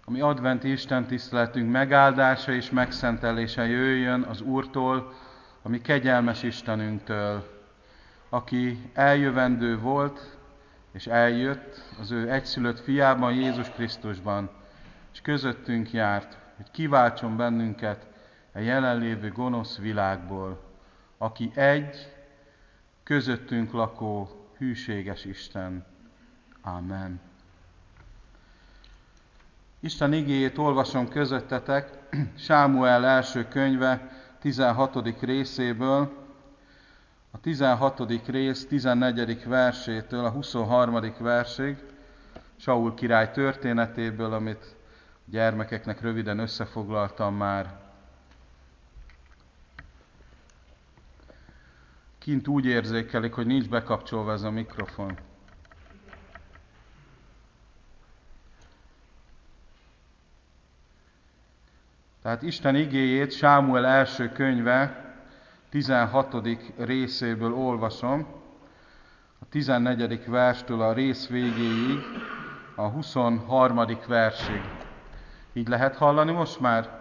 ami adventi istentiszteletünk megáldása és megszentelése jöjjön az Úrtól, ami kegyelmes Istenünktől, aki eljövendő volt és eljött az ő egyszülött fiában, Jézus Krisztusban, és közöttünk járt, hogy kiváltson bennünket a jelenlévő gonosz világból, aki egy, közöttünk lakó, hűséges Isten. Amen. Isten igéjét olvasom közöttetek Sámuel első könyve 16. részéből, a 16. rész 14. versétől a 23. versig, Saul király történetéből, amit a gyermekeknek röviden összefoglaltam már. Kint úgy érzékelik, hogy nincs bekapcsolva ez a mikrofon. Tehát Isten igéjét Sámuel első könyve 16. részéből olvasom, a 14. verstől a rész végéig, a 23. versig. Így lehet hallani most már?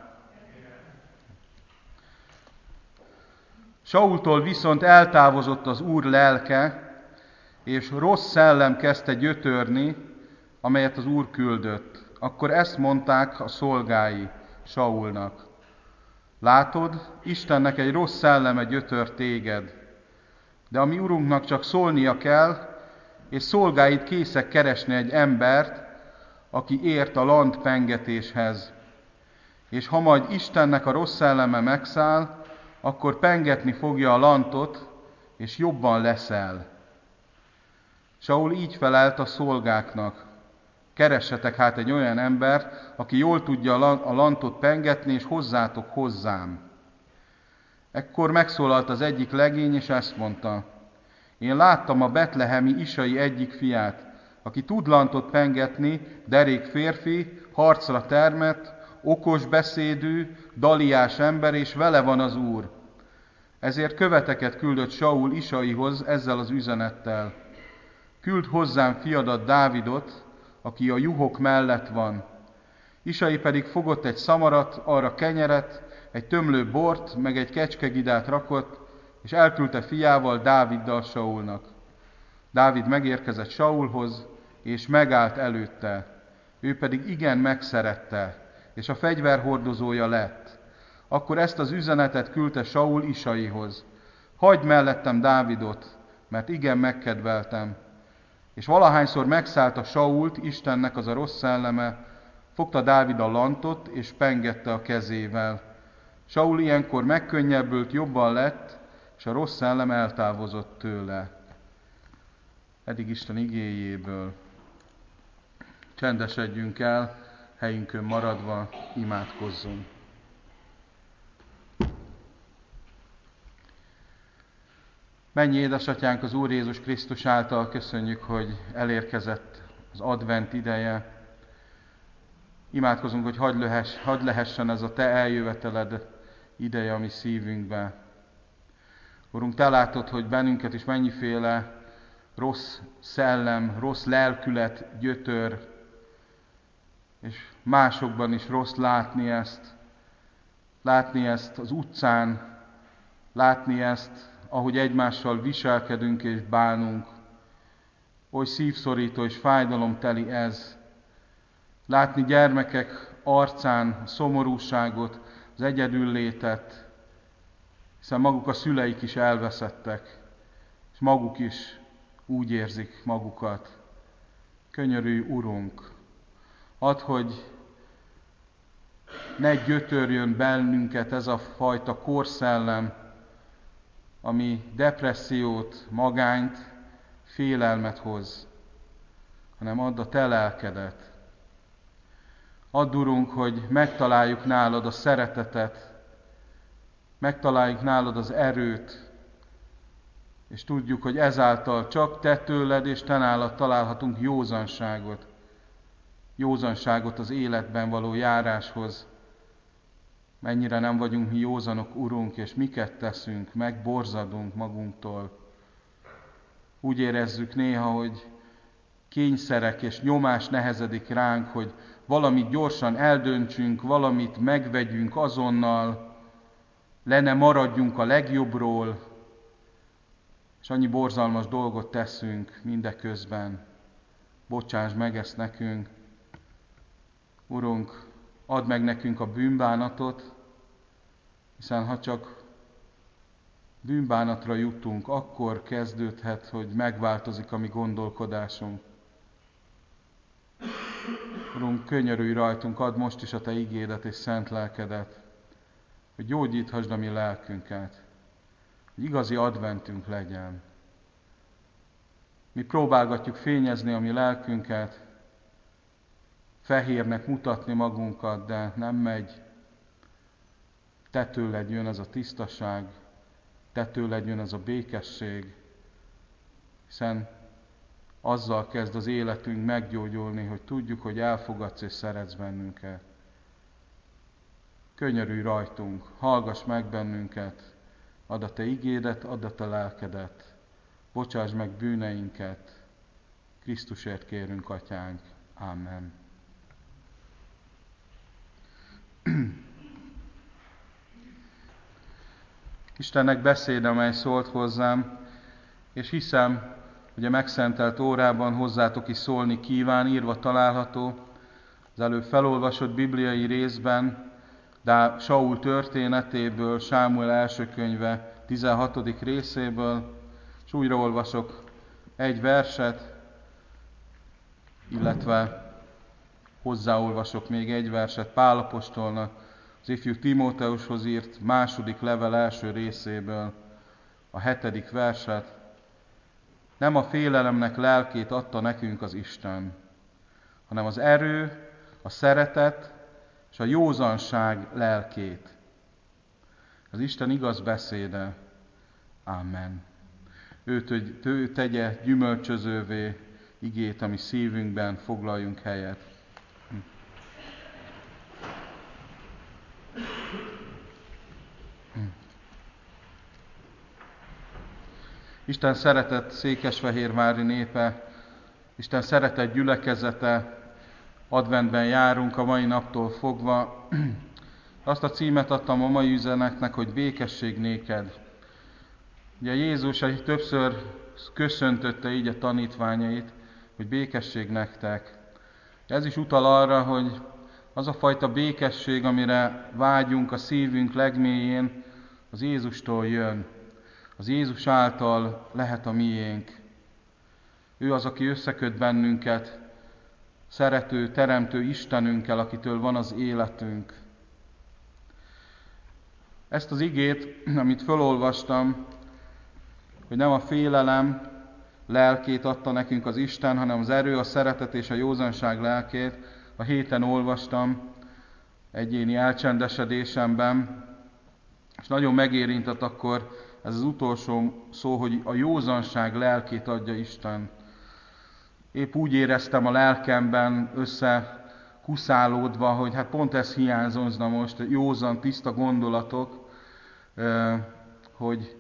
Saultól viszont eltávozott az Úr lelke, és rossz szellem kezdte gyötörni, amelyet az Úr küldött. Akkor ezt mondták a szolgái Saulnak: látod, Istennek egy rossz szelleme gyötör téged, de a mi urunknak csak szólnia kell, és szolgáid készek keresni egy embert, aki ért a land pengetéshez. És ha majd Istennek a rossz szelleme megszáll, akkor pengetni fogja a lantot, és jobban leszel. Saul így felelt a szolgáknak: keressetek hát egy olyan embert, aki jól tudja a lantot pengetni, és hozzátok hozzám. Ekkor megszólalt az egyik legény, és ezt mondta: én láttam a betlehemi Isai egyik fiát, aki tud lantot pengetni, derék férfi, harcra termett, okos beszédű, daliás ember, és vele van az Úr. Ezért követeket küldött Saul Isaihoz ezzel az üzenettel: küld hozzám fiadat Dávidot, aki a juhok mellett van. Isai pedig fogott egy szamarat, arra kenyeret, egy tömlő bort, meg egy kecskegidát rakott, és elküldte fiával, Dáviddal Saulnak. Dávid megérkezett Saulhoz, és megállt előtte. Ő pedig igen megszerette, és a fegyverhordozója lett. Akkor ezt az üzenetet küldte Saul Isaihoz: hagyd mellettem Dávidot, mert igen megkedveltem. És valahányszor megszállta Sault Istennek az a rossz szelleme, fogta Dávid a lantot, és pengette a kezével. Saul ilyenkor megkönnyebbült, jobban lett, és a rossz szellem eltávozott tőle. Eddig Isten igéjéből. Csendesedjünk el, helyünkön maradva imádkozzunk. Mennyi édesatyánk, az Úr Jézus Krisztus által köszönjük, hogy elérkezett az advent ideje. Imádkozunk, hogy hadd lehessen ez a Te eljöveteled ideje a mi szívünkbe. Urunk, Te látod, hogy bennünket is mennyiféle rossz szellem, rossz lelkület gyötör, és másokban is rossz látni ezt az utcán, látni ezt, ahogy egymással viselkedünk és bánunk. Oly szívszorító és fájdalomteli ez. Látni gyermekek arcán a szomorúságot, az egyedüllétet, hiszen maguk a szüleik is elveszettek, és maguk is úgy érzik magukat. Könyörülj, Urunk, add, hogy ne gyötörjön bennünket ez a fajta korszellem, ami depressziót, magányt, félelmet hoz, hanem add a Te lelkedet. Add, Urunk, hogy megtaláljuk nálad a szeretetet, megtaláljuk nálad az erőt, és tudjuk, hogy ezáltal csak Te tőled és Te nálad találhatunk józanságot. Józanságot az életben való járáshoz. Mennyire nem vagyunk mi józanok, Urunk, és miket teszünk, megborzadunk magunktól. Úgy érezzük néha, hogy kényszerek és nyomás nehezedik ránk, hogy valamit gyorsan eldöntsünk, valamit megvegyünk azonnal, le ne maradjunk a legjobbról, és annyi borzalmas dolgot teszünk mindeközben. Bocsáss meg ezt nekünk. Urunk, add meg nekünk a bűnbánatot, hiszen ha csak bűnbánatra jutunk, akkor kezdődhet, hogy megváltozik a mi gondolkodásunk. Urunk, könyörülj rajtunk, add most is a Te igédet és szent lelkedet, hogy gyógyíthasd a mi lelkünket, hogy igazi adventünk legyen. Mi próbálgatjuk fényezni a mi lelkünket, fehérnek mutatni magunkat, de nem megy. Te tőled jön ez a tisztaság, Te tőled jön ez a békesség, hiszen azzal kezd az életünk meggyógyulni, hogy tudjuk, hogy elfogadsz és szeretsz bennünket. Könyörülj rajtunk, hallgass meg bennünket, add a Te igédet, add a Te lelkedet, bocsáss meg bűneinket, Krisztusért kérünk, Atyánk. Amen. Istennek beszéde, amely szólt hozzám, és hiszem, hogy a megszentelt órában hozzátok is szólni kíván, írva található az előbb felolvasott bibliai részben, de Saul történetéből, Sámuel első könyve 16. részéből, és újra olvasok egy verset, illetve hozzáolvasok még egy verset Pál apostolnak az ifjú Timóteushoz írt második level első részéből, a 7. verset. Nem a félelemnek lelkét adta nekünk az Isten, hanem az erő, a szeretet és a józanság lelkét. Az Isten igaz beszéde. Amen. Ő tegye gyümölcsözővé igét, ami szívünkben, foglaljunk helyet. Isten szeretett székesfehérvári népe, Isten szeretett gyülekezete, adventben járunk a mai naptól fogva. Azt a címet adtam a mai üzenetnek, hogy békesség néked. Ugye Jézus többször köszöntötte így a tanítványait, hogy békesség nektek. Ez is utal arra, hogy az a fajta békesség, amire vágyunk a szívünk legmélyén, az Jézustól jön. Az Jézus által lehet a miénk. Ő az, aki összeköt bennünket szerető, teremtő Istenünkkel, akitől van az életünk. Ezt az igét, amit felolvastam, hogy nem a félelem lelkét adta nekünk az Isten, hanem az erő, a szeretet és a józanság lelkét, a héten olvastam egyéni elcsendesedésemben, és nagyon megérintett akkor ez az utolsó szó, hogy a józanság lelkét adja Isten. Épp úgy éreztem a lelkemben összekuszálódva, hogy hát pont ez hiányozna most, józan, tiszta gondolatok, hogy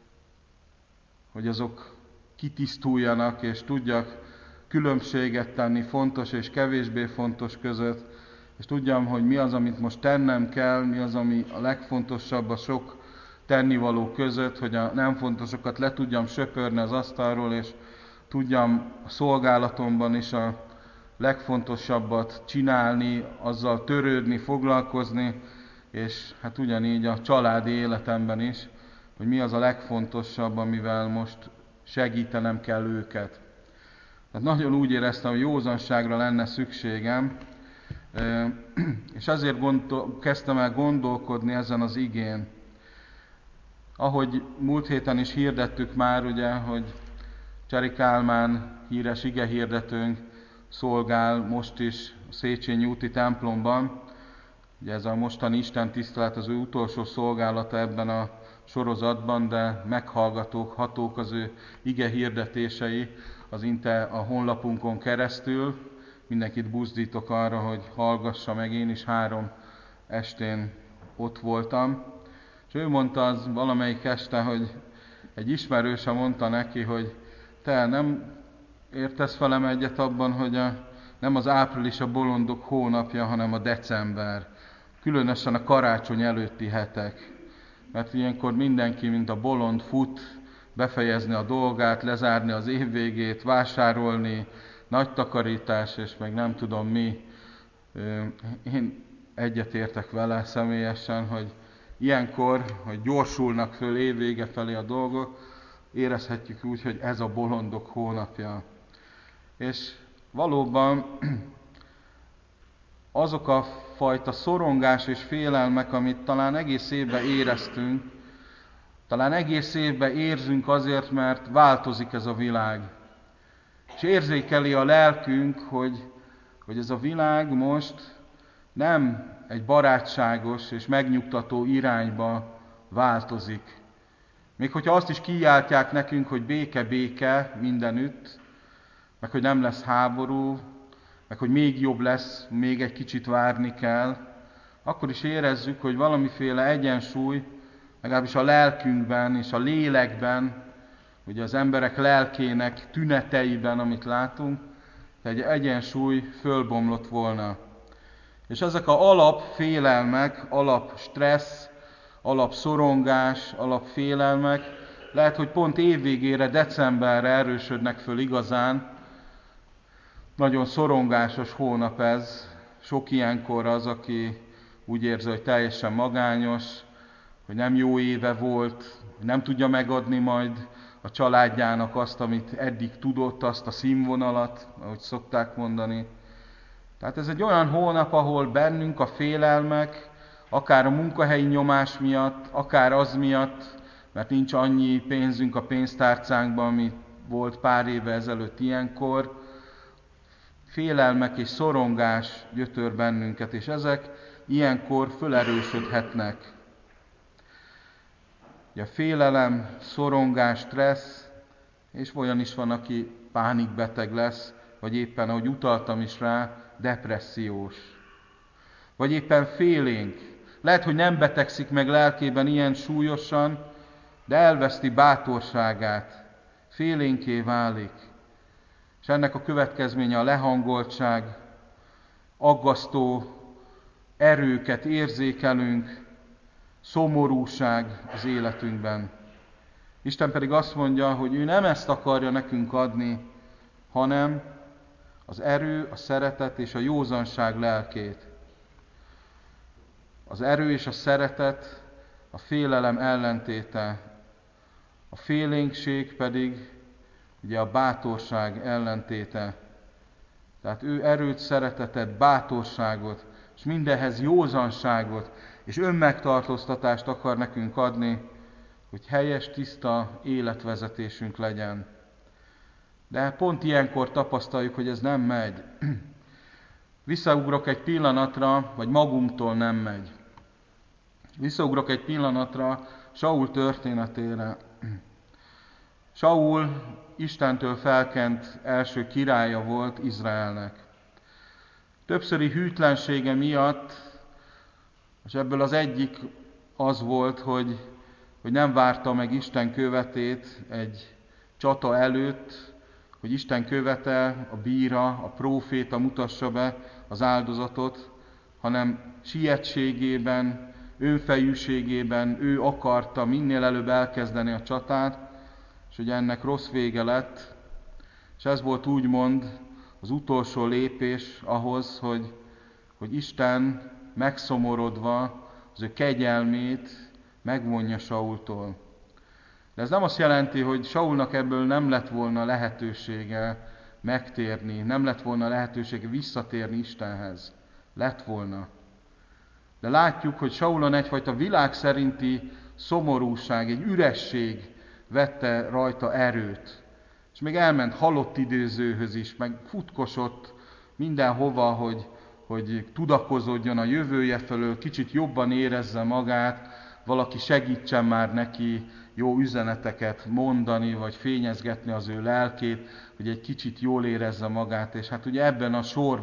azok kitisztuljanak, és tudjak különbséget tenni fontos és kevésbé fontos között, és tudjam, hogy mi az, amit most tennem kell, mi az, ami a legfontosabb a sok tennivaló között, hogy a nem fontosokat le tudjam söpörni az asztalról, és tudjam a szolgálatomban is a legfontosabbat csinálni, azzal törődni, foglalkozni, és hát ugyanígy a családi életemben is, hogy mi az a legfontosabb, amivel most segítenem kell őket. Tehát nagyon úgy éreztem, hogy józanságra lenne szükségem, és azért kezdtem el gondolkodni ezen az igén. Ahogy múlt héten is hirdettük már, ugye, hogy Cseri Kálmán, híres igehirdetőnk szolgál most is a Széchenyi úti templomban. Ugye ez a mostani istentisztelet az ő utolsó szolgálata ebben a sorozatban, de meghallgatók az ő igehirdetései az a honlapunkon keresztül. Mindenkit buzdítok arra, hogy hallgassa meg, én is 3 estén ott voltam. És ő mondta az valamelyik este, hogy egy ismerőse mondta neki, hogy te nem értesz velem egyet abban, hogy a nem az április a bolondok hónapja, hanem a december. Különösen a karácsony előtti hetek. Mert ilyenkor mindenki, mint a bolond fut, befejezni a dolgát, lezárni az évvégét, vásárolni, nagy takarítás, és meg nem tudom mi. Én egyetértek vele személyesen, hogy ilyenkor, hogy gyorsulnak föl évvége felé a dolgok, érezhetjük úgy, hogy ez a bolondok hónapja. És valóban azok a fajta szorongás és félelmek, amit talán egész évben éreztünk, talán egész évben érzünk azért, mert változik ez a világ. És érzékeli a lelkünk, hogy ez a világ most nem egy barátságos és megnyugtató irányba változik. Még hogyha azt is kiáltják nekünk, hogy béke, béke mindenütt, meg hogy nem lesz háború, meg hogy még jobb lesz, még egy kicsit várni kell, akkor is érezzük, hogy valamiféle egyensúly, legalábbis a lelkünkben és a lélekben, ugye az emberek lelkének tüneteiben, amit látunk, egy egyensúly fölbomlott volna. És ezek az alapfélelmek, alapstressz, alapszorongás, alapfélelmek lehet, hogy pont évvégére, decemberre erősödnek föl igazán. Nagyon szorongásos hónap ez. Sok ilyenkor az, aki úgy érzi, hogy teljesen magányos, hogy nem jó éve volt, hogy nem tudja megadni majd a családjának azt, amit eddig tudott, azt a színvonalat, ahogy szokták mondani. Tehát ez egy olyan hónap, ahol bennünk a félelmek, akár a munkahelyi nyomás miatt, akár az miatt, mert nincs annyi pénzünk a pénztárcánkban, ami volt pár évvel ezelőtt ilyenkor, félelmek és szorongás gyötör bennünket, és ezek ilyenkor fölerősödhetnek. Ugye félelem, szorongás, stressz, és olyan is van, aki pánikbeteg lesz, vagy éppen, ahogy utaltam is rá, depressziós. Vagy éppen félénk. Lehet, hogy nem betegszik meg lelkében ilyen súlyosan, de elveszti bátorságát. Félénké válik. És ennek a következménye a lehangoltság, aggasztó erőket érzékelünk, szomorúság az életünkben. Isten pedig azt mondja, hogy ő nem ezt akarja nekünk adni, hanem az erő, a szeretet és a józanság lelkét. Az erő és a szeretet a félelem ellentéte, a félénkség pedig ugye a bátorság ellentéte. Tehát ő erőt, szeretetet, bátorságot, és mindenhez józanságot, és önmegtartóztatást akar nekünk adni, hogy helyes, tiszta életvezetésünk legyen. De pont ilyenkor tapasztaljuk, hogy ez nem megy. Visszaugrok egy pillanatra, vagy magunktól nem megy. Visszaugrok egy pillanatra Saul történetére. Saul Istentől felkent első királya volt Izraelnek. Többszöri hűtlensége miatt, és ebből az egyik az volt, hogy nem várta meg Isten követét egy csata előtt, hogy Isten követe, a bíra, a próféta mutassa be az áldozatot, hanem sietségében, önfejűségében ő akarta minél előbb elkezdeni a csatát, és ugye ennek rossz vége lett, és ez volt úgymond az utolsó lépés ahhoz, hogy Isten megszomorodva az ő kegyelmét megvonja Saultól. De ez nem azt jelenti, hogy Saulnak ebből nem lett volna lehetősége megtérni, nem lett volna lehetősége visszatérni Istenhez. Lett volna. De látjuk, hogy Saulon egyfajta világ szerinti szomorúság, egy üresség vette rajta erőt. És még elment halott idézőhöz is, meg futkosott mindenhova, hogy tudakozódjon a jövője felől, kicsit jobban érezze magát, valaki segítsen már neki jó üzeneteket mondani, vagy fényezgetni az ő lelkét, hogy egy kicsit jól érezze magát. És hát ugye ebben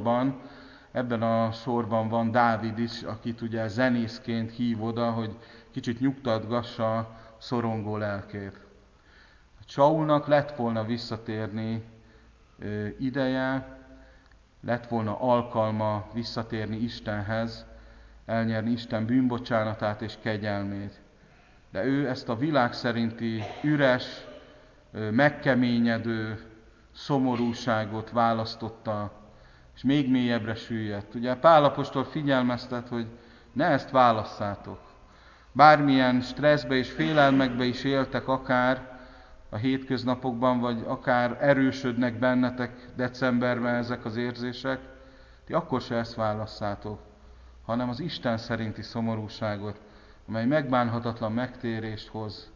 a sorban van Dávid is, akit ugye zenészként hív oda, hogy kicsit nyugtatgassa a szorongó lelkét. Saulnak lett volna visszatérni ideje, lett volna alkalma visszatérni Istenhez, elnyerni Isten bűnbocsánatát és kegyelmét. De ő ezt a világ szerinti üres, megkeményedő szomorúságot választotta, és még mélyebbre süllyedt. Ugye Pál apostol figyelmeztet, hogy ne ezt válasszátok. Bármilyen stresszbe és félelmekbe is éltek akár a hétköznapokban, vagy akár erősödnek bennetek decemberben ezek az érzések, ti akkor se ezt válasszátok, hanem az Isten szerinti szomorúságot, amely megbánhatatlan megtérést hoz.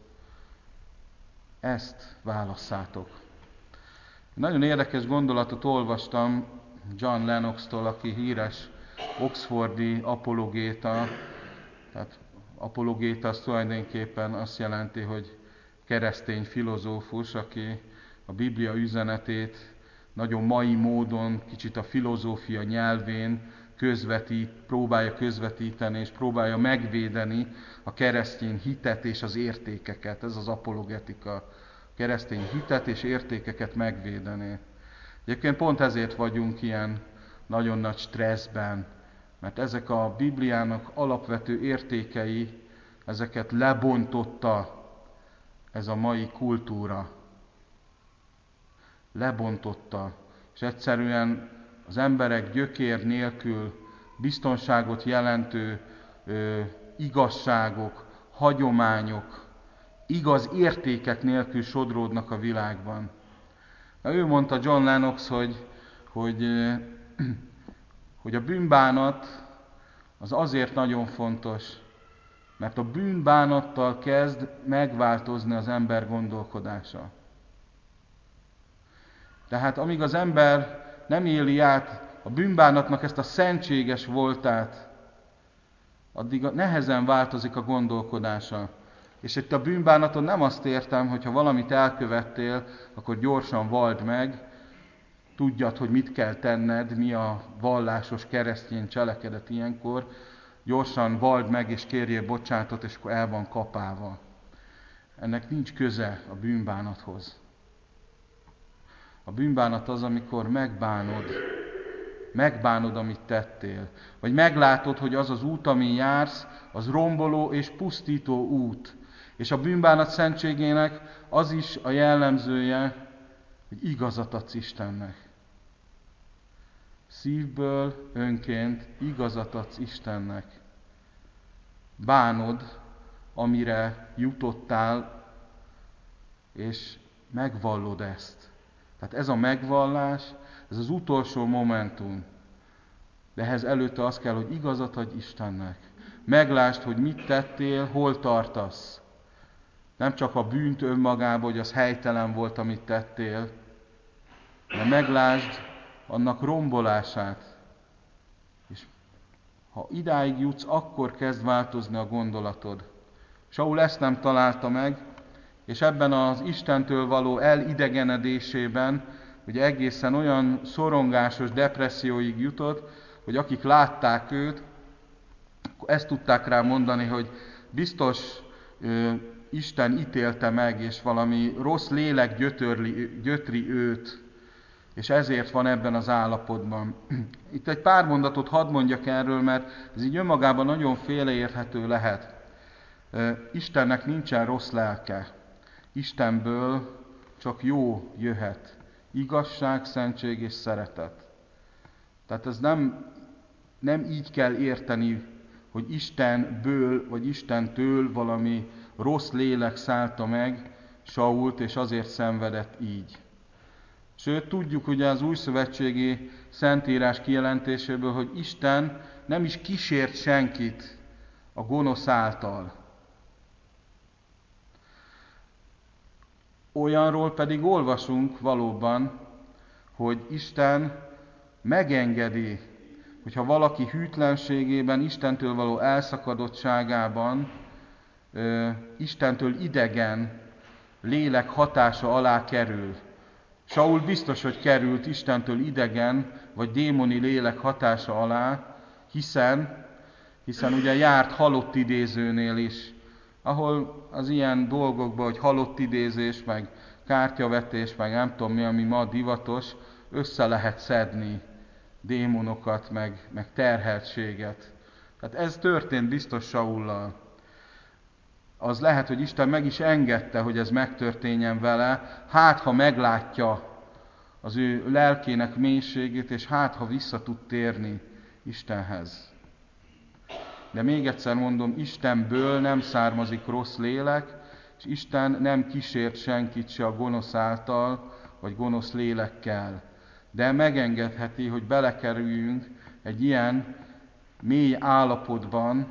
Ezt válasszátok. Nagyon érdekes gondolatot olvastam John Lennox-tól, aki híres oxfordi apologéta. Tehát apologéta az tulajdonképpen azt jelenti, hogy keresztény filozófus, aki a Biblia üzenetét nagyon mai módon, kicsit a filozófia nyelvén próbálja közvetíteni, és próbálja megvédeni a keresztény hitet és az értékeket. Ez az apologetika. Keresztény hitet és értékeket megvédeni. Egyébként pont ezért vagyunk ilyen nagyon nagy stresszben, mert ezek a Bibliának alapvető értékei, ezeket lebontotta ez a mai kultúra. Lebontotta, és egyszerűen az emberek gyökér nélkül biztonságot jelentő igazságok, hagyományok, igaz értékek nélkül sodródnak a világban. Ő mondta John Lennox, hogy a bűnbánat az azért nagyon fontos, mert a bűnbánattal kezd megváltozni az ember gondolkodása. Tehát amíg az ember nem éli át a bűnbánatnak ezt a szentséges voltát, addig nehezen változik a gondolkodása. És itt a bűnbánaton nem azt értem, hogy ha valamit elkövettél, akkor gyorsan vald meg, tudjad, hogy mit kell tenned, mi a vallásos keresztény cselekedet ilyenkor, gyorsan vald meg és kérjél bocsánatot, és akkor el van kapálva. Ennek nincs köze a bűnbánathoz. A bűnbánat az, amikor megbánod, amit tettél. Vagy meglátod, hogy az az út, amin jársz, az romboló és pusztító út. És a bűnbánat szentségének az is a jellemzője, hogy igazat adsz Istennek. Szívből, önként igazat adsz Istennek. Bánod, amire jutottál, és megvallod ezt. Tehát ez a megvallás, ez az utolsó momentum. De ehhez előtte az kell, hogy igazat adj Istennek. Meglásd, hogy mit tettél, hol tartasz. Nem csak a bűnt önmagában, hogy az helytelen volt, amit tettél, de meglásd annak rombolását. És ha idáig jutsz, akkor kezd változni a gondolatod. Saul ezt nem találta meg, és ebben az Istentől való elidegenedésében ugye egészen olyan szorongásos depresszióig jutott, hogy akik látták őt, ezt tudták rá mondani, hogy biztos Isten ítélte meg, és valami rossz lélek gyötri őt, és ezért van ebben az állapotban. Itt egy pár mondatot hadd mondjak erről, mert ez így önmagában nagyon félreérthető lehet. Istennek nincsen rossz lelke. Istenből csak jó jöhet. Igazság, szentség és szeretet. Tehát ez nem így kell érteni, hogy Istenből vagy Istentől valami rossz lélek szállta meg Sault, és azért szenvedett így. Sőt, tudjuk ugye az újszövetségi szentírás kijelentéséből, hogy Isten nem is kísért senkit a gonosz által. Olyanról pedig olvasunk valóban, hogy Isten megengedi, hogyha valaki hűtlenségében, Istentől való elszakadottságában, Istentől idegen lélek hatása alá kerül. Saul biztos, hogy került Istentől idegen, vagy démoni lélek hatása alá, hiszen ugye járt halott idézőnél is, ahol az ilyen dolgokban, hogy halott idézés, meg kártyavetés, meg nem tudom mi, ami ma divatos, össze lehet szedni démonokat, meg terheltséget. Tehát ez történt biztos Saullal. Az lehet, hogy Isten meg is engedte, hogy ez megtörténjen vele, hát ha meglátja az ő lelkének mélységét, és hát ha vissza tud térni Istenhez. De még egyszer mondom, Istenből nem származik rossz lélek, és Isten nem kísért senkit se a gonosz által, vagy gonosz lélekkel. De megengedheti, hogy belekerüljünk egy ilyen mély állapotban,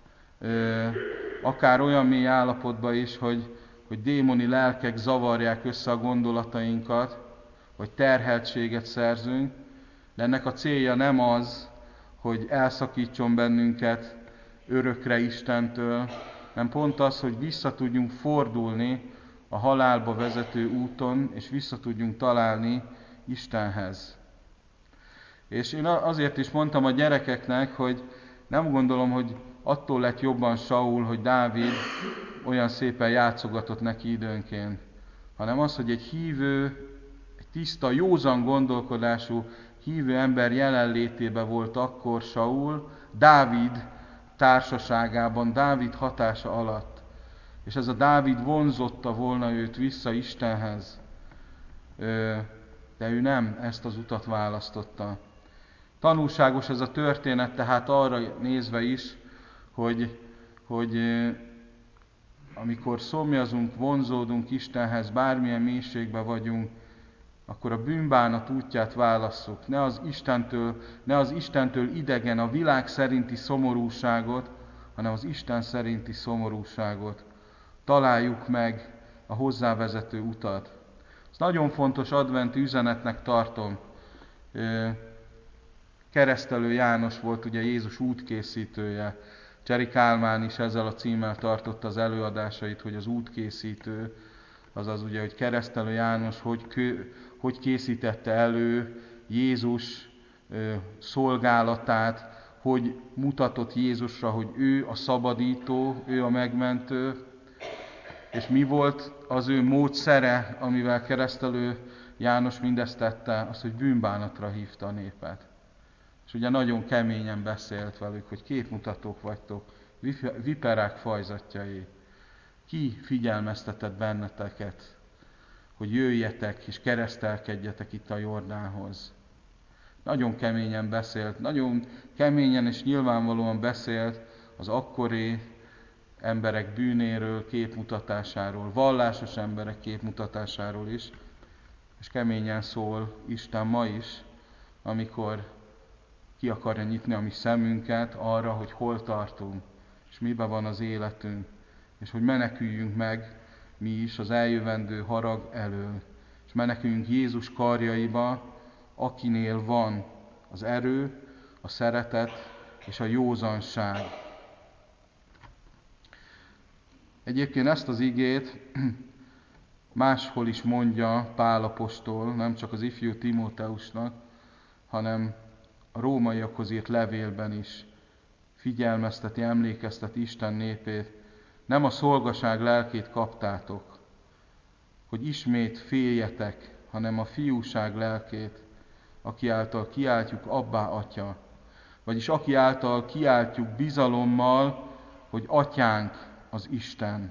akár olyan mély állapotban is, hogy démoni lelkek zavarják össze a gondolatainkat, vagy terheltséget szerzünk, de ennek a célja nem az, hogy elszakítson bennünket örökre Istentől, hanem pont az, hogy vissza tudjunk fordulni a halálba vezető úton, és vissza tudjunk találni Istenhez. És én azért is mondtam a gyerekeknek, hogy nem gondolom, hogy attól lett jobban Saul, hogy Dávid olyan szépen játszogatott neki időnként, hanem az, hogy egy hívő, egy tiszta, józan gondolkodású hívő ember jelenlétében volt akkor Saul, Dávid társaságában, Dávid hatása alatt. És ez a Dávid vonzotta volna őt vissza Istenhez, de ő nem ezt az utat választotta. Tanulságos ez a történet tehát arra nézve is, hogy amikor szomjazunk, vonzódunk Istenhez, bármilyen mélységben vagyunk, akkor a bűnbánat útját válasszuk. Ne az Istentől idegen, a világ szerinti szomorúságot, hanem az Isten szerinti szomorúságot. Találjuk meg a hozzávezető utat. Ez nagyon fontos adventi üzenetnek tartom. Keresztelő János volt ugye Jézus útkészítője. Cseri Kálmán is ezzel a címmel tartotta az előadásait, hogy az útkészítő, azaz ugye, hogy Keresztelő János hogy készítette elő Jézus szolgálatát, hogy mutatott Jézusra, hogy ő a szabadító, ő a megmentő, és mi volt az ő módszere, amivel Keresztelő János mindezt tette, az, hogy bűnbánatra hívta a népet. És ugye nagyon keményen beszélt velük, hogy képmutatók vagytok, viperák fajzatjai. Ki figyelmeztetett benneteket, hogy jöjjetek és keresztelkedjetek itt a Jordánhoz. Nagyon keményen beszélt, nagyon keményen és nyilvánvalóan beszélt az akkori emberek bűnéről, képmutatásáról, vallásos emberek képmutatásáról is, és keményen szól Isten ma is, amikor ki akarja nyitni a mi szemünket arra, hogy hol tartunk, és miben van az életünk, és hogy meneküljünk meg mi is az eljövendő harag elől, és meneküljünk Jézus karjaiba, akinél van az erő, a szeretet és a józanság. Egyébként ezt az igét máshol is mondja Pál apostol, nem csak az ifjú Timóteusnak, hanem a rómaiakhoz írt levélben is figyelmezteti, emlékezteti Isten népét. Nem a szolgaság lelkét kaptátok, hogy ismét féljetek, hanem a fiúság lelkét, aki által kiáltjuk Abbá, Atya. Vagyis aki által kiáltjuk bizalommal, hogy Atyánk az Isten.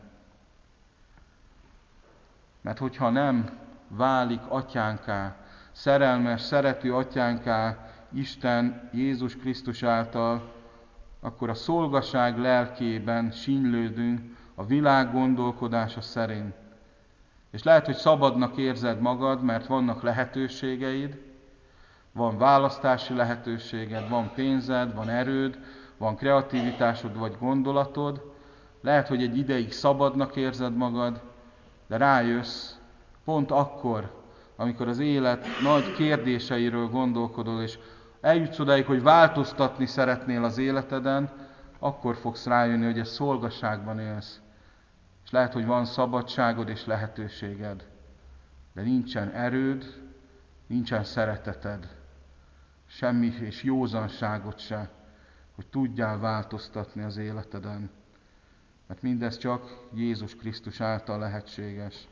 Mert hogyha nem válik Atyánká, szerelmes, szerető Atyánká Isten Jézus Krisztus által, akkor a szolgaság lelkében sínylődünk a világ gondolkodása szerint. És lehet, hogy szabadnak érzed magad, mert vannak lehetőségeid, van választási lehetőséged, van pénzed, van erőd, van kreativitásod vagy gondolatod. Lehet, hogy egy ideig szabadnak érzed magad, de rájössz pont akkor, amikor az élet nagy kérdéseiről gondolkodol, és eljutsz odáig, hogy változtatni szeretnél az életeden, akkor fogsz rájönni, hogy ez szolgasságban élsz. És lehet, hogy van szabadságod és lehetőséged, de nincsen erőd, nincsen szereteted, semmi és józanságot se, hogy tudjál változtatni az életeden. Mert mindez csak Jézus Krisztus által lehetséges.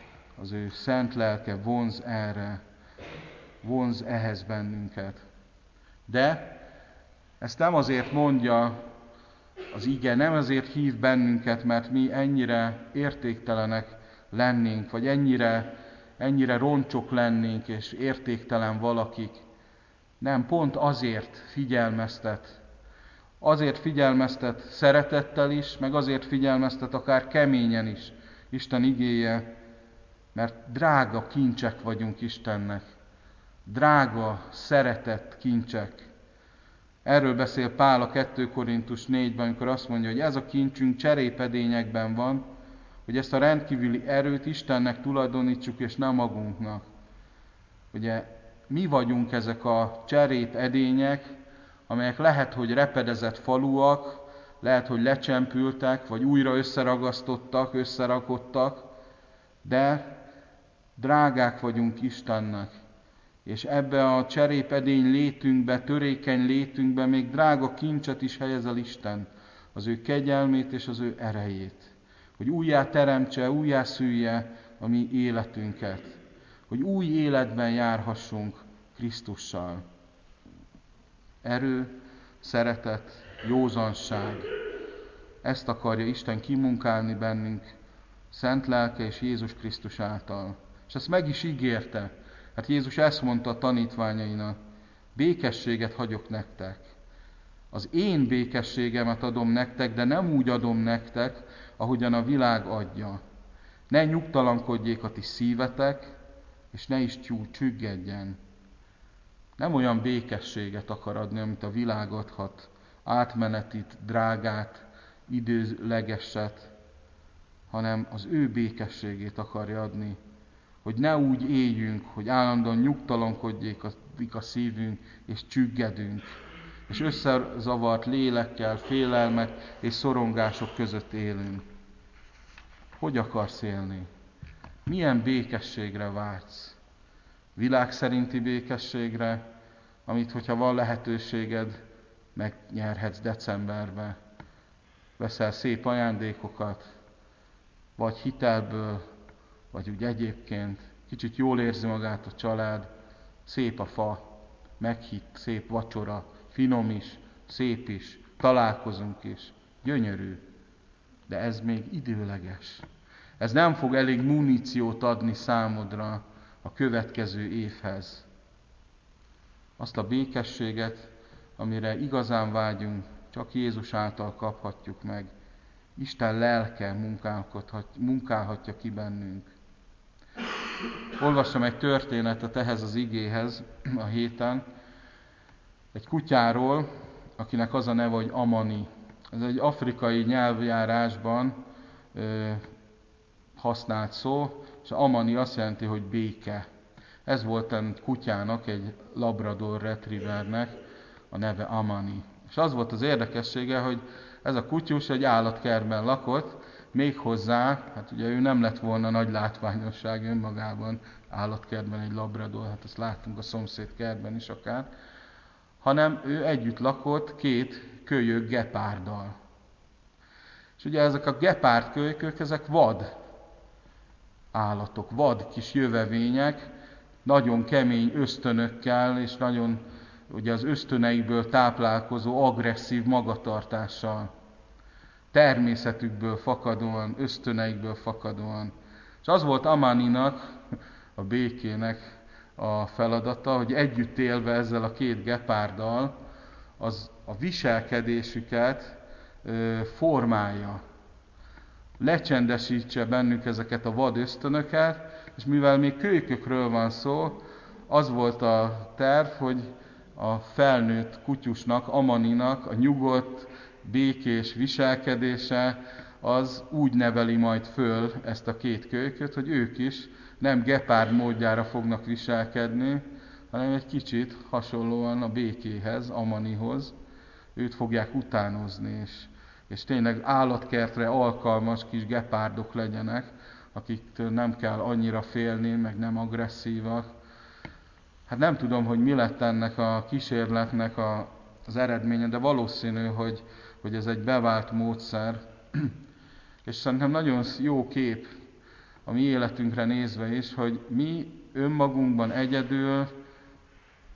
Az ő szent lelke vonz erre, vonz ehhez bennünket. De ezt nem azért mondja az ige, nem azért hív bennünket, mert mi ennyire értéktelenek lennénk, vagy ennyire roncsok lennénk, és értéktelen valakik. Nem, pont azért figyelmeztet. Azért figyelmeztet szeretettel is, meg azért figyelmeztet akár keményen is Isten igéje, mert drága kincsek vagyunk Istennek. Drága, szeretett kincsek. Erről beszél Pál a 2 Korintus 4-ben, amikor azt mondja, hogy ez a kincsünk cserépedényekben van, hogy ezt a rendkívüli erőt Istennek tulajdonítsuk, és nem magunknak. Ugye mi vagyunk ezek a cserépedények, amelyek lehet, hogy repedezett faluak, lehet, hogy lecsempültek, vagy újra összeragasztottak, összerakodtak, de drágák vagyunk Istennek. És ebbe a cserépedény létünkbe, törékeny létünkbe még drága kincset is helyezel Isten, az ő kegyelmét és az ő erejét. Hogy újjá teremtse, újjá szülje a mi életünket. Hogy új életben járhassunk Krisztussal. Erő, szeretet, józanság. Ezt akarja Isten kimunkálni bennünk, szent lelke és Jézus Krisztus által. És ezt meg is ígérte. Hát Jézus ezt mondta a tanítványainak, békességet hagyok nektek. Az én békességemet adom nektek, de nem úgy adom nektek, ahogyan a világ adja. Ne nyugtalankodjék a ti szívetek, és ne is csüggedjen. Nem olyan békességet akar adni, amit a világ adhat, átmenetit, drágát, időlegeset, hanem az ő békességét akarja adni, hogy ne úgy éljünk, hogy állandóan nyugtalankodjék a szívünk, és csüggedünk, és összezavart lélekkel, félelmek és szorongások között élünk. Hogy akarsz élni? Milyen békességre vágysz? Világ szerinti békességre, amit, hogyha van lehetőséged, megnyerhetsz decemberbe. Veszel szép ajándékokat, vagy hitelből, vagy úgy egyébként. Kicsit jól érzi magát a család, szép a fa, meghitt, szép vacsora, finom is, szép is, találkozunk is, gyönyörű. De ez még időleges. Ez nem fog elég muníciót adni számodra a következő évhez. Azt a békességet, amire igazán vágyunk, csak Jézus által kaphatjuk meg. Isten lelke munkálhatja ki bennünk. Olvassam egy történetet ehhez az igéhez a héten. Egy kutyáról, akinek az a neve, hogy Amani. Ez egy afrikai nyelvjárásban használt szó, és Amani azt jelenti, hogy béke. Ez volt egy kutyának, egy Labrador Retrievernek a neve Amani. És az volt az érdekessége, hogy ez a kutyus egy állatkertben lakott, méghozzá, hát ugye ő nem lett volna nagy látványosság önmagában állatkertben egy Labrador, hát ezt láttunk a szomszéd kertben is akár, hanem ő együtt lakott 2 kölyök gepárddal. És ugye ezek a gepárd kölykök, ezek vad állatok, vad kis jövevények, nagyon kemény ösztönökkel, és nagyon ugye az ösztöneikből táplálkozó agresszív magatartással. Természetükből fakadóan, ösztöneikből fakadóan. És az volt Amaninak, a békének a feladata, hogy együtt élve ezzel a 2 gepárddal az a viselkedésüket formálja. Lecsendesítse bennük ezeket a vad ösztönöket, és mivel még kölykökről van szó, az volt a terv, hogy a felnőtt kutyusnak, Amaninak a nyugodt, békés viselkedése az úgy neveli majd föl ezt a 2 kölyköt, hogy ők is nem gepárd módjára fognak viselkedni, hanem egy kicsit hasonlóan a békéhez, Amanihoz. Őt fogják utánozni, és tényleg állatkertre alkalmas kis gepárdok legyenek, akiktől nem kell annyira félni, meg nem agresszívak. Hát nem tudom, hogy mi lett ennek a kísérletnek az eredménye, de valószínű, hogy ez egy bevált módszer. És szerintem nagyon jó kép a mi életünkre nézve is, hogy mi önmagunkban egyedül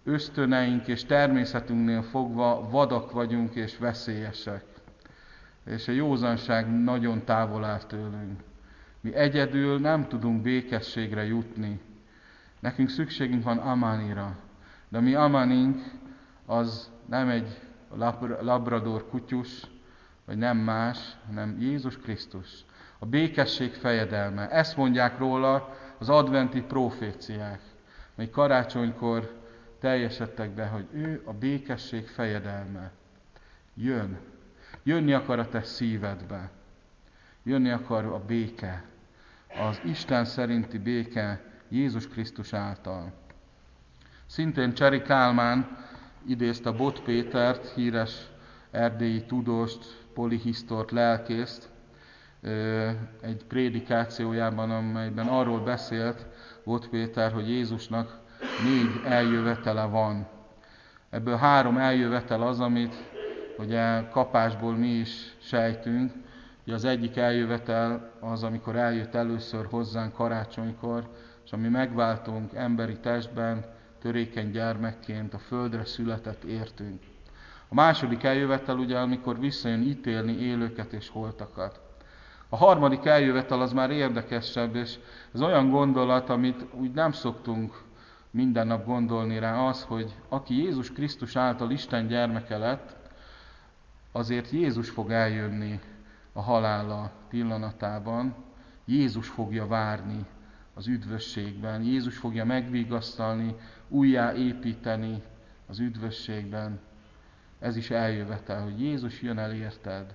ösztöneink és természetünknél fogva vadak vagyunk és veszélyesek. És a józanság nagyon távol áll tőlünk. Mi egyedül nem tudunk békességre jutni. Nekünk szükségünk van Amanira. De a mi Amanink az nem egy labrador kutyus, vagy nem más, hanem Jézus Krisztus. A békesség fejedelme. Ezt mondják róla az adventi proféciák, mely karácsonykor teljesedtek be, hogy ő a békesség fejedelme. Jön. Jönni akar a te szívedbe. Jönni akar a béke. Az Isten szerinti béke Jézus Krisztus által. Szintén Cseri Kálmán idézte Bot Pétert, híres erdélyi tudóst, polihisztort, lelkészt, egy prédikációjában, amelyben arról beszélt Bot Péter, hogy Jézusnak 4 eljövetele van. Ebből 3 eljövetel az, amit ugye kapásból mi is sejtünk. Ugye az egyik eljövetel az, amikor eljött először hozzánk karácsonykor, és ami megváltunk emberi testben, törékeny gyermekként, a földre született értünk. A második eljövetel ugye, amikor visszajön ítélni élőket és holtakat. A harmadik eljövetel az már érdekesebb, és ez olyan gondolat, amit úgy nem szoktunk minden nap gondolni rá, az, hogy aki Jézus Krisztus által Isten gyermeke lett, azért Jézus fog eljönni a halála pillanatában, Jézus fogja várni az üdvösségben, Jézus fogja megvigasztalni, újjáépíteni az üdvösségben. Ez is eljövetel, hogy Jézus jön el érted,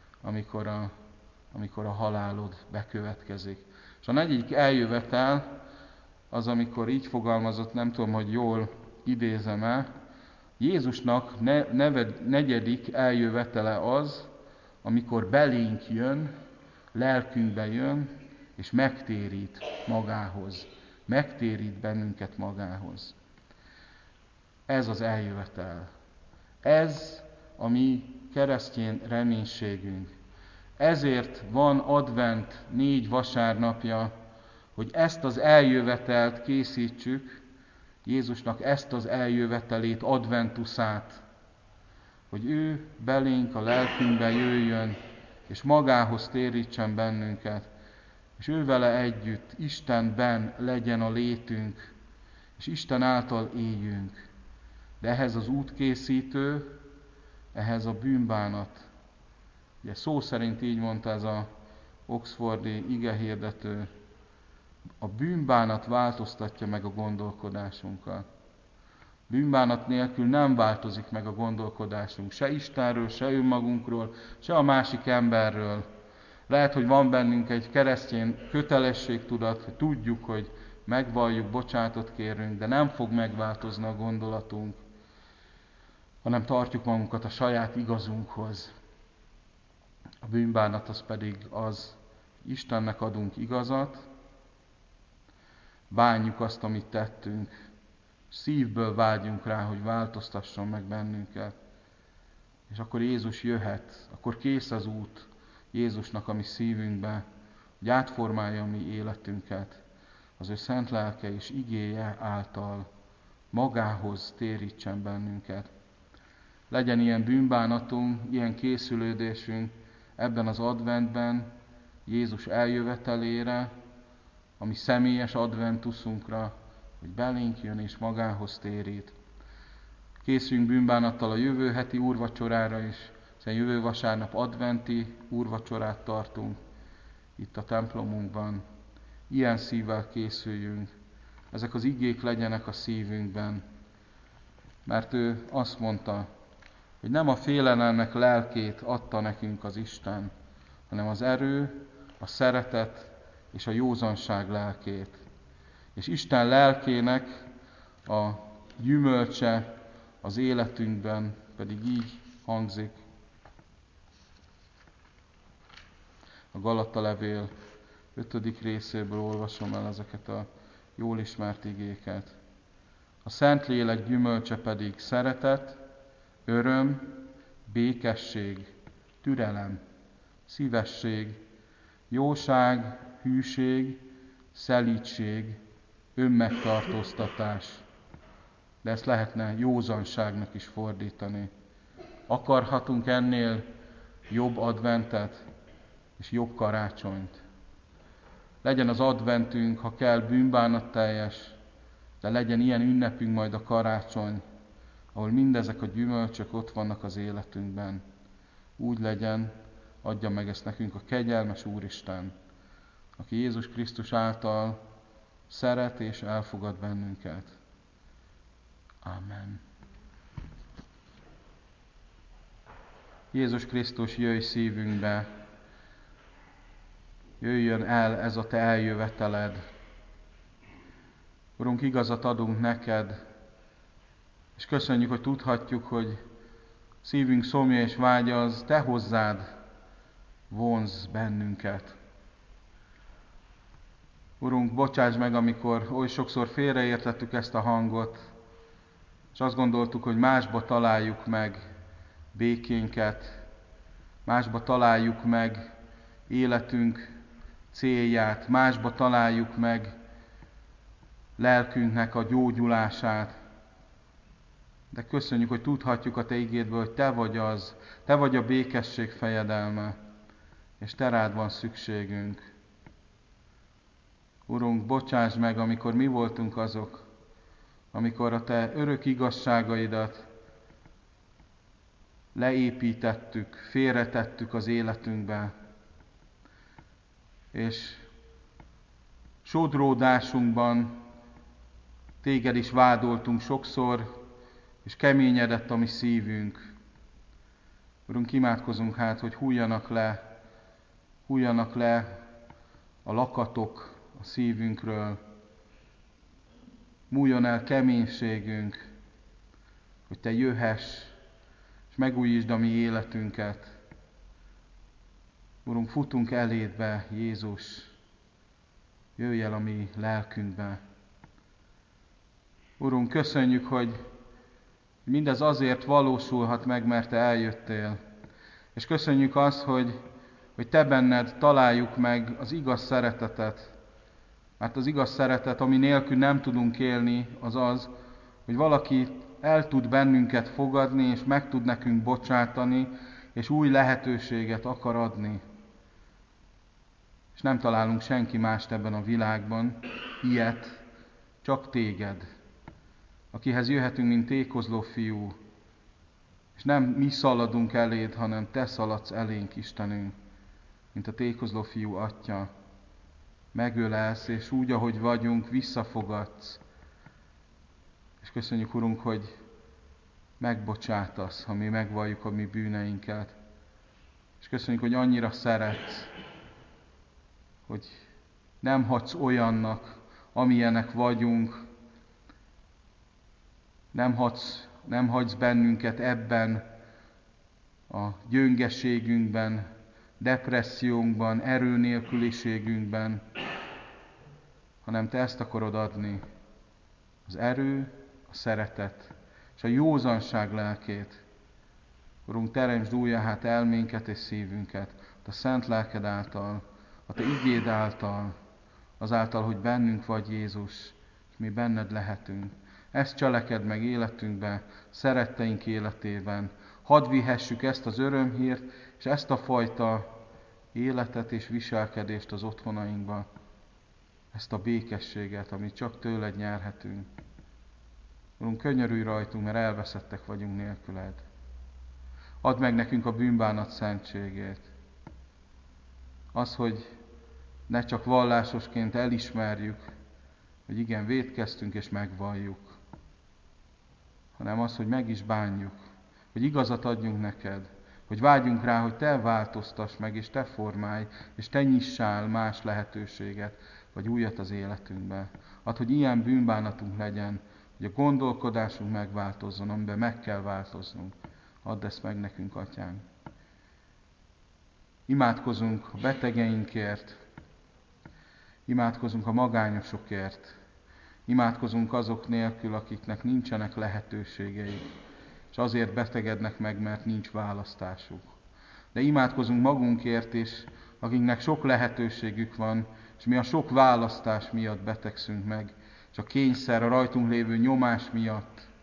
amikor a halálod bekövetkezik. És a negyedik eljövetel az, amikor így fogalmazott, nem tudom, hogy jól idézem-e, Jézusnak negyedik eljövetele az, amikor belénk jön, lelkünkbe jön, és megtérít magához. Megtérít bennünket magához. Ez az eljövetel. Ez a mi keresztény reménységünk. Ezért van advent 4 vasárnapja, hogy ezt az eljövetelt készítsük, Jézusnak ezt az eljövetelét, adventuszát, hogy ő belénk a lelkünkbe jöjjön, és magához térítsen bennünket, és ő vele együtt Istenben legyen a létünk, és Isten által éljünk. De ehhez az útkészítő, ehhez a bűnbánat. Ugye szó szerint így mondta ez a oxfordi igehirdető, a bűnbánat változtatja meg a gondolkodásunkat. Bűnbánat nélkül nem változik meg a gondolkodásunk, se Istenről, se önmagunkról, se a másik emberről. Lehet, hogy van bennünk egy keresztény kötelességtudat, hogy tudjuk, hogy megvalljuk, bocsánatot kérünk, de nem fog megváltozni a gondolatunk, hanem tartjuk magunkat a saját igazunkhoz. A bűnbánat az pedig az, Istennek adunk igazat, bánjuk azt, amit tettünk, szívből vágyunk rá, hogy változtasson meg bennünket. És akkor Jézus jöhet, akkor kész az út Jézusnak a mi szívünkbe, hogy átformálja a mi életünket, az ő szent lelke és igéje által magához térítsen bennünket. Legyen ilyen bűnbánatunk, ilyen készülődésünk ebben az adventben, Jézus eljövetelére, a mi személyes adventuszunkra, hogy belénk jön és magához térít. Készüljünk bűnbánattal a jövő heti úrvacsorára is, hiszen jövő vasárnap adventi úrvacsorát tartunk itt a templomunkban. Ilyen szívvel készüljünk. Ezek az igék legyenek a szívünkben. Mert ő azt mondta, hogy nem a félelemnek lelkét adta nekünk az Isten, hanem az erő, a szeretet és a józanság lelkét. És Isten lelkének a gyümölcse az életünkben pedig így hangzik. A Galata levél 5. részéből olvasom el ezeket a jól ismert igéket. A Szentlélek gyümölcse pedig szeretet, öröm, békesség, türelem, szívesség, jóság, hűség, szelídség, önmegtartóztatás. de ezt lehetne józanságnak is fordítani. Akarhatunk ennél jobb adventet és jobb karácsonyt. Legyen az adventünk, ha kell, bűnbánatteljes, de legyen ilyen ünnepünk majd a karácsony, ahol mindezek a gyümölcsök ott vannak az életünkben. Úgy legyen, adja meg ezt nekünk a kegyelmes Úristen, aki Jézus Krisztus által szeret és elfogad bennünket. Amen. Jézus Krisztus, jöjj szívünkbe, jöjjön el ez a Te eljöveteled. Urunk, igazat adunk neked, és köszönjük, hogy tudhatjuk, hogy szívünk szomja és vágya az Te hozzád vonz bennünket. Urunk, bocsáss meg, amikor oly sokszor félreértettük ezt a hangot, és azt gondoltuk, hogy másba találjuk meg békénket, másba találjuk meg életünk célját, másba találjuk meg lelkünknek a gyógyulását. De köszönjük, hogy tudhatjuk a Te igédből, hogy Te vagy az, Te vagy a békesség fejedelme, és Te rád van szükségünk. Urunk, bocsáss meg, amikor mi voltunk azok, amikor a Te örök igazságaidat leépítettük, félretettük az életünkbe, és sodródásunkban Téged is vádoltunk sokszor, és keményedett a mi szívünk. Urunk, imádkozunk hát, hogy hújjanak le a lakatok a szívünkről, múljon el keménységünk, hogy Te jöhess, és megújítsd a mi életünket. Urunk, futunk elédbe, Jézus, jöjj el a mi lelkünkbe. Urunk, köszönjük, hogy mindez azért valósulhat meg, mert Te eljöttél. És köszönjük azt, hogy Te benned találjuk meg az igaz szeretetet. Mert az igaz szeretet, ami nélkül nem tudunk élni, az az, hogy valaki el tud bennünket fogadni, és meg tud nekünk bocsátani, és új lehetőséget akar adni. És nem találunk senki mást ebben a világban, ilyet, csak Téged, akihez jöhetünk, mint tékozló fiú, és nem mi szaladunk eléd, hanem Te szaladsz elénk, Istenünk, mint a tékozló fiú atya. Megölelsz, és úgy, ahogy vagyunk, visszafogadsz. És köszönjük, Urunk, hogy megbocsátasz, ha mi megvalljuk a mi bűneinket. És köszönjük, hogy annyira szeretsz, hogy nem hagysz olyannak, amilyenek vagyunk, nem hagysz bennünket ebben a gyöngeségünkben, depressziónkban, erőnélküliségünkben, hanem Te ezt akarod adni, az erő, a szeretet és a józanság lelkét. Urunk, teremtsd újjá hát elménket és szívünket, a Te szent lelked által, a Te igéd által, azáltal, hogy bennünk vagy, Jézus, és mi benned lehetünk. Ezt cselekedd meg életünkben, szeretteink életében. Hadd vihessük ezt az örömhírt, és ezt a fajta életet és viselkedést az otthonainkba. Ezt a békességet, amit csak Tőled nyerhetünk. Urunk, könyörülj rajtunk, mert elveszettek vagyunk nélküled. Add meg nekünk a bűnbánat szentségét. Az, hogy ne csak vallásosként elismerjük, hogy igen, vétkeztünk és megvalljuk, hanem az, hogy meg is bánjuk, hogy igazat adjunk neked, hogy vágyjunk rá, hogy Te változtass meg, és Te formálj, és Te nyissál más lehetőséget, vagy újat az életünkbe. Add, hogy ilyen bűnbánatunk legyen, hogy a gondolkodásunk megváltozzon, amiben meg kell változnunk. Add ezt meg nekünk, Atyánk. Imádkozunk a betegeinkért, imádkozunk a magányosokért, imádkozunk azok nélkül, akiknek nincsenek lehetőségeik, és azért betegednek meg, mert nincs választásuk. De imádkozunk magunkért is, akiknek sok lehetőségük van, és mi a sok választás miatt betegszünk meg, és a kényszer, a rajtunk lévő nyomás miatt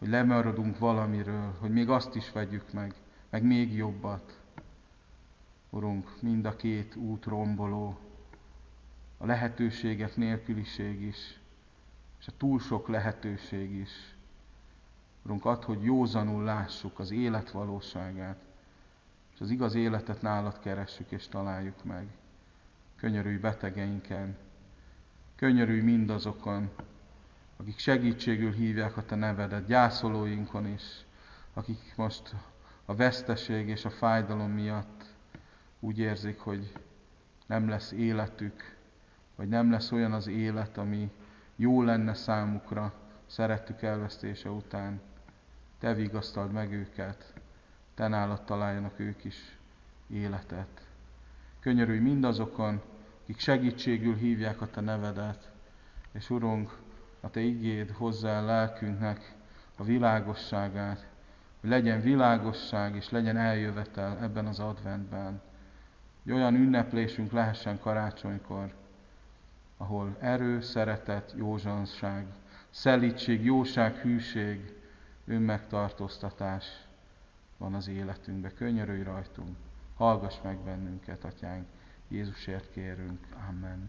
hogy lemaradunk valamiről, hogy még azt is vegyük meg még jobbat. Urunk, mind a két út romboló, a lehetőségek nélküliség is, és a túl sok lehetőség is. Urunk, add, hogy józanul lássuk az élet valóságát, és az igaz életet nálad keressük és találjuk meg. Könyörülj betegeinken, könyörülj mindazokon, akik segítségül hívják a te nevedet, gyászolóinkon is, akik most a veszteség és a fájdalom miatt úgy érzik, hogy nem lesz életük, vagy nem lesz olyan az élet, ami jó lenne számukra szerettük elvesztése után. Te vigasztald meg őket, te nálad találjanak ők is életet. Könyörülj mindazokon, akik segítségül hívják a te nevedet, és Urunk, a te igéd hozzá a lelkünknek a világosságát, hogy legyen világosság és legyen eljövetel ebben az adventben. Hogy olyan ünneplésünk lehessen karácsonykor, ahol erő, szeretet, józanság, szelídség, jóság, hűség, önmegtartóztatás van az életünkben. Könyörülj rajtunk, hallgass meg bennünket, Atyánk, Jézusért kérünk. Amen.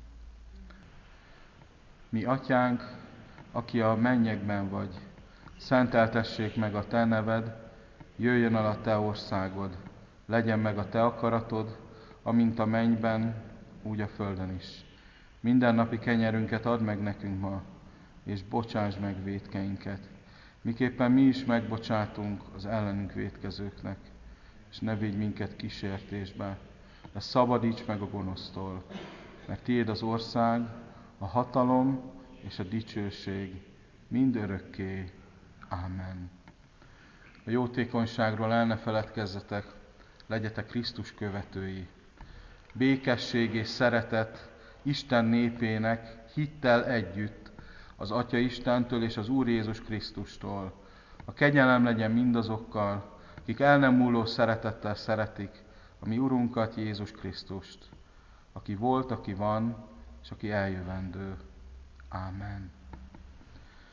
Mi Atyánk, aki a mennyekben vagy, szenteltessék meg a te neved, jöjjön el a te országod, legyen meg a te akaratod, amint a mennyben, úgy a földön is. Mindennapi kenyerünket add meg nekünk ma, és bocsásd meg vétkeinket, miképpen mi is megbocsátunk az ellenünk vétkezőknek, és ne vigy minket kísértésbe, de szabadíts meg a gonosztól, mert tiéd az ország, a hatalom és a dicsőség mind örökké. Amen. A jótékonyságról el ne feledkezzetek, legyetek Krisztus követői. Békesség és szeretet Isten népének hittel együtt, az Atya Istentől és az Úr Jézus Krisztustól. A kegyelem legyen mindazokkal, akik el nem múló szeretettel szeretik a mi Urunkat, Jézus Krisztust, aki volt, aki van, és aki eljövendő. Amen.